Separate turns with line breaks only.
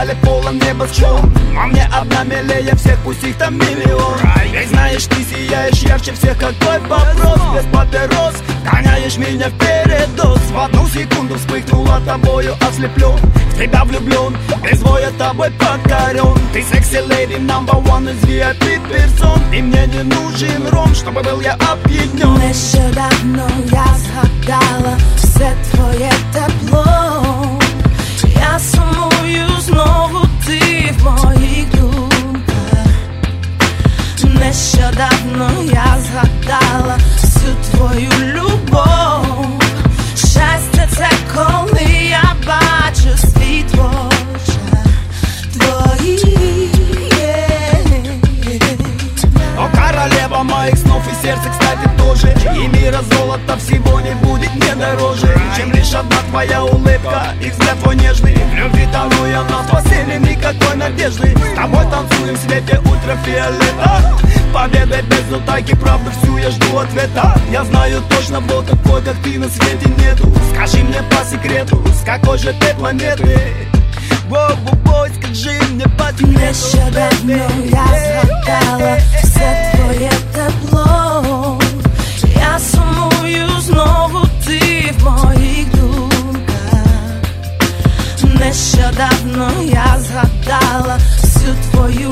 далі полон небосклон. А мне одна милее всех, пусть их там миллион. Ведь знаешь, ты сияешь ярче всех, какой вопрос? Без папирос гоняешь меня в передоз. В одну секунду вспыхнула тобою ослеплен. В тебя влюблен, без воя тобой покорен. Ты секси леди number one из VIP персон. И мне не нужен ром, чтобы был я опьянен.
Нещодавно я згадала все твоє тепло. Я сумую знову, ти в моїх думках. Нещодавно я згадала всю твою любов. Щастя це коли я бачу світ в очах твоїх.
О, королева моих снов и сердца, кстати, тоже. И мира золота всего не будет мне дороже, чем лишь одна твоя улыбка и взгляд твой нежный. В любви тону я на спасение никакой надежды. С тобой танцуем в свете ультрафиолета. Победой без утайки, правду всю я жду ответа. Я знаю точно, вот такой, как ты, на свете нету. Скажи мне по секрету, с какой же ты планеты? Воу-бой, скажи мне по секрету.
Нещодавно я згадала все твоє тепло. Я сумую знову, ти в моїх думках. Нещодавно я згадала всю твою